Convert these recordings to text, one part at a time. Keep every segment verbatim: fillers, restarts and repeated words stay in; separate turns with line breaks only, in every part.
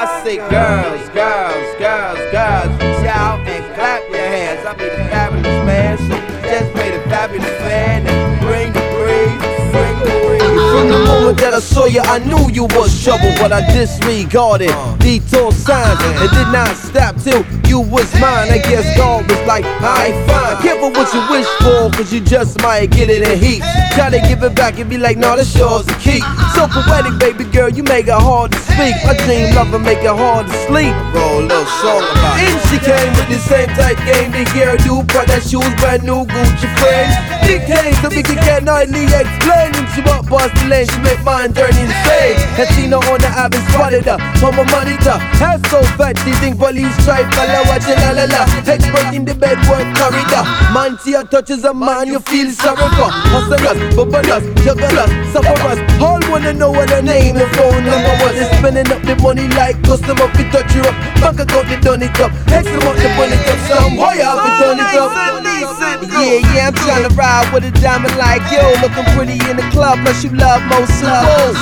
I say girls, girls, girls, girls, reach out and clap your hands. I be the fabulous man, so just play the fabulous fan and bring the breeze, bring the breeze. From the moment that I saw you, I knew you was trouble, but I disregarded detour signs and did not stop till you was mine. I guess God was like, I ain't fine. Careful what you wish for, cause you just might get it in heat. Try to give it back and be like, no, that's yours to keep. So poetic, baby girl, you make it hard to speak. My dream lover make it hard to sleep. Roll a little song about it. And she came with the same type game the year do, but that shoes brand new Gucci frames. Dictates so we can get nightly explain. And she up bust the lane, she make mine dirty and fade. Had seen her on the app and spotted her on my monitor. Hair so fat, she think police try fella watching la la la. Expert in the bedwork corridor. Man, see her touches a man you feel sorry for. Hustlers, bubblers, jugglers, sufferers. All wanna know what her name and phone number was. They spending up the money like customer fi touch you up. Bank account they done it up. X amount they burn it up. Some boy out fi done it up. Yeah, yeah, I'm tryna ride with a diamond like yo. Looking pretty in the club, plus you love most love.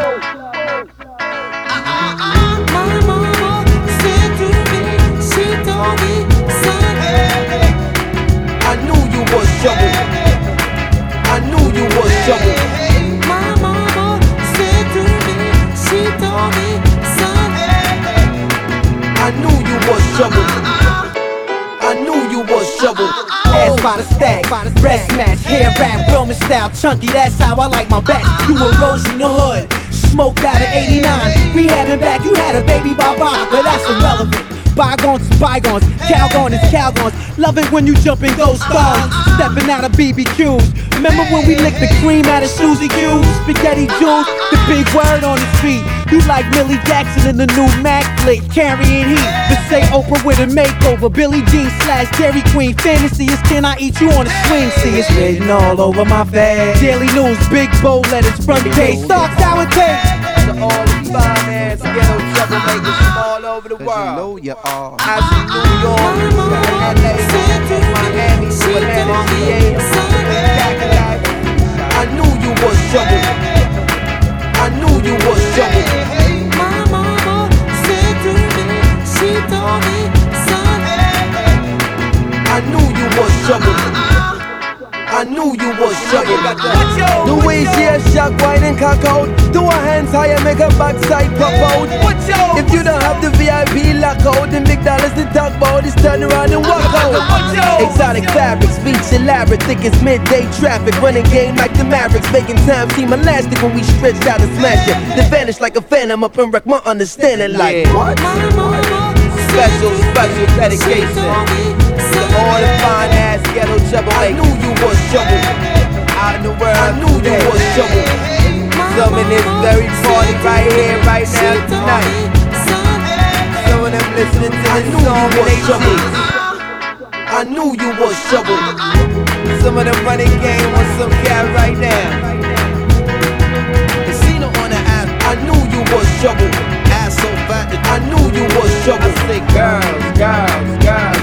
I knew you was trouble. I knew you was trouble.
My mama said to me, she told me, son,
I knew you was trouble. I knew you was trouble.
Ass by the stack, breast match, hair wrap, Roman style, chunky, that's how I like my back. You a rose in the hood, smoked out of eighty-nine. We had it back, you had a baby bye-bye, but that's irrelevant. Bygones is bygones, Calgon is Calgons. Love it when you jump in those stars, stepping out of B B Qs. Remember when we licked the cream out of Suzy Q's? Spaghetti Jules, the big word on his feet. You like Millie Jackson in the new Mac flick, carrying heat. But say Oprah with a makeover, Billie Jean slash Dairy Queen. Fantasy is can I eat you on a swing? See it's written all over my face. Daily News, big bold letters, front page. Thoughts how it takes.
To all the fine ass ghetto troublemakers from all over the world. You know you are. Out in New York, L A, Miami, Atlanta, V A. I knew you was trouble. I knew you was trouble.
my mama said to me, she told me, son,
I knew you was trouble. I knew you was trouble. The waist, yeah, shock, white and cocked. Do her hands higher, make her backside pop out. If you don't have the V I P lockout, then big dollars to talk about, just turn around and walk out. Exotic fabrics, beach elaborate, thick as midday traffic. Running game like the Mavericks, making time seem elastic when we stretch out and smash it. Then vanish like a phantom up and wreck my understanding like what?
my mama
Special, special dedication to all the fine ass ghetto troublemakers. I knew you was trouble. Out in the world, I knew you was trouble. Some in this very party right here, right now, tonight. Some of them listening to this song and they trouble. I knew you was trouble. Some of them running game on some cat right now. Casino on the app. I knew you was trouble. Ass so fat that I knew you was trouble. I say girls, girls, girls.